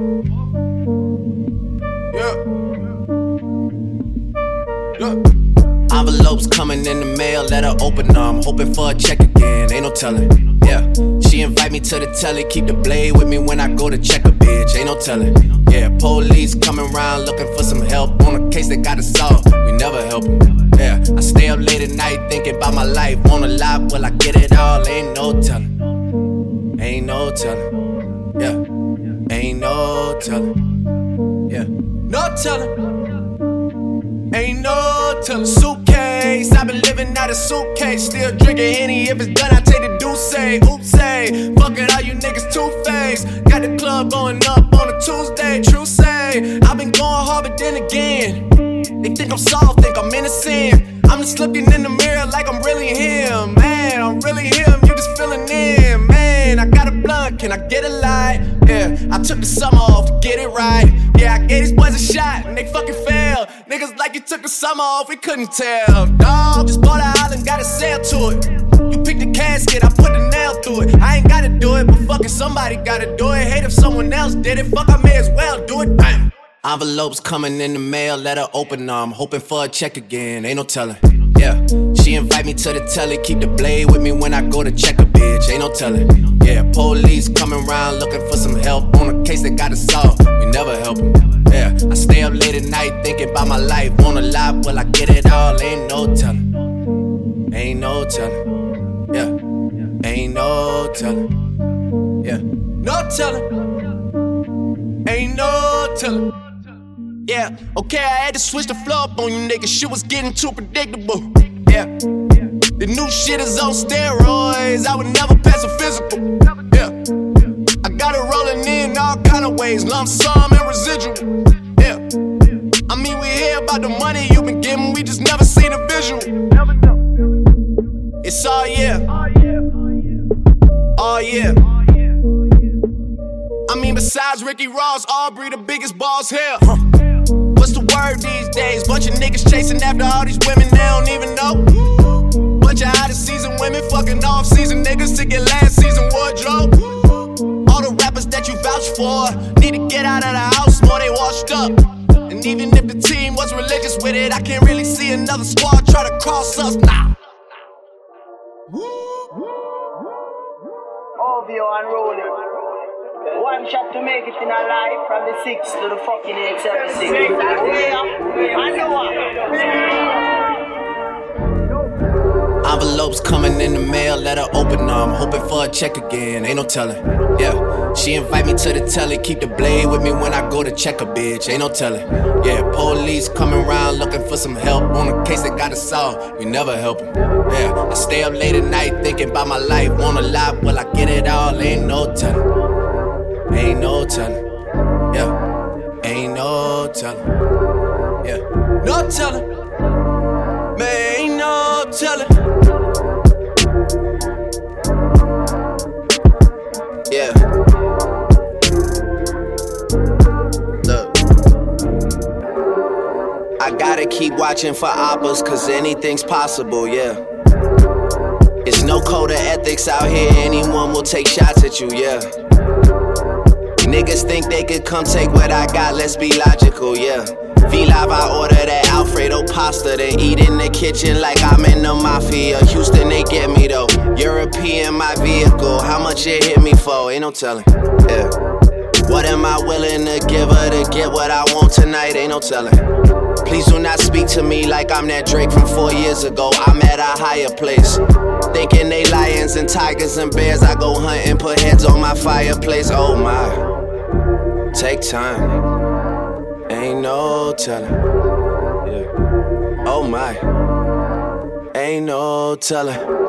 Envelopes coming in the mail, let her open them. I'm hoping for a check again, ain't no telling. Yeah, she invite me to the telly, keep the blade with me when I go to check a bitch, ain't no telling. Yeah, police coming round looking for some help on a case they gotta solve. We never help them. Yeah, I stay up late at night thinking about my life. Wanna lie, will I get it all? Ain't no telling. Ain't no telling. Yeah, ain't no telling. Yeah, no telling. Ain't no telling. Suitcase, I've been living out of suitcase. Still drinking Henny, if it's done I take the deuce. Oops, fuck it, all you niggas two-faced. Got the club going up on a Tuesday, true say. I've been going hard, but then again they think I'm soft, think I'm innocent. I'm just looking in the mirror like I'm really him. Man, I'm really him, you just feeling in. Man, I got a blunt, can I get a light? Yeah, I took the summer off to get it right. Yeah, I gave these boys a shot and they fucking failed. Niggas like you took the summer off, we couldn't tell. Dawg, just bought an island, got a sail to it. You picked the casket, I put the nail through it. I ain't gotta do it, but fucking somebody gotta do it. Hate if someone else did it, fuck I may as well do it. Damn. Envelopes coming in the mail, let her open them. I'm hoping for a check again, ain't no telling. Yeah, she invite me to the telly, keep the blade with me when I go to check a bitch, ain't no telling. Yeah, police coming round looking for some help on a case they gotta solve. We never help them. Yeah, I stay up late at night thinking about my life. Wanna lie, will I get it all? Ain't no telling. Ain't no telling. Yeah, ain't no telling. Yeah, no telling. Ain't no telling. Yeah, okay, I had to switch the flow up on you niggas. Shit was getting too predictable. Yeah, the new shit is on steroids. I would never pass a physical. Yeah, I got it rolling in all kind of ways, lump sum and residual. Yeah, I mean we hear about the money you been getting, we just never seen a visual. It's all yeah, all yeah. I mean besides Ricky Ross, Aubrey the biggest boss here. What's the word these days? Bunch of niggas chasing after all these women they don't even know. Bunch of out of season women fucking off season niggas to get last season wardrobe. All the rappers that you vouch for need to get out of the house more they washed up. And even if the team was religious with it, I can't really see another squad try to cross us now. OVO unrolling. One shot to make it in a life from the 6 to the fucking 876. I know what. Envelopes coming in the mail, let her open them. I'm hoping for a check again, ain't no telling. Yeah, she invite me to the telly, keep the blade with me when I go to check a bitch, ain't no telling. Yeah, police coming round looking for some help on a case they gotta solve. We never help them. Yeah, I stay up late at night thinking about my life. Wanna lie, will I get it all? Ain't no telling. Ain't no telling, yeah, ain't no telling, yeah, no telling, man, ain't no telling, yeah, look, I gotta keep watching for oppas, cause anything's possible, yeah. It's no code of ethics out here, anyone will take shots at you, yeah. Niggas think they could come take what I got, let's be logical, yeah. V-Live, I order that Alfredo pasta, then eat in the kitchen like I'm in the mafia. Houston, they get me though. European, my vehicle, how much it hit me for? Ain't no telling, yeah. What am I willing to give her to get what I want tonight? Ain't no telling. Please do not speak to me like I'm that Drake from 4 years ago. I'm at a higher place. Thinking they lions and tigers and bears. I go hunt and put heads on my fireplace. Oh my. Take time, ain't no telling, yeah. Oh my, ain't no telling.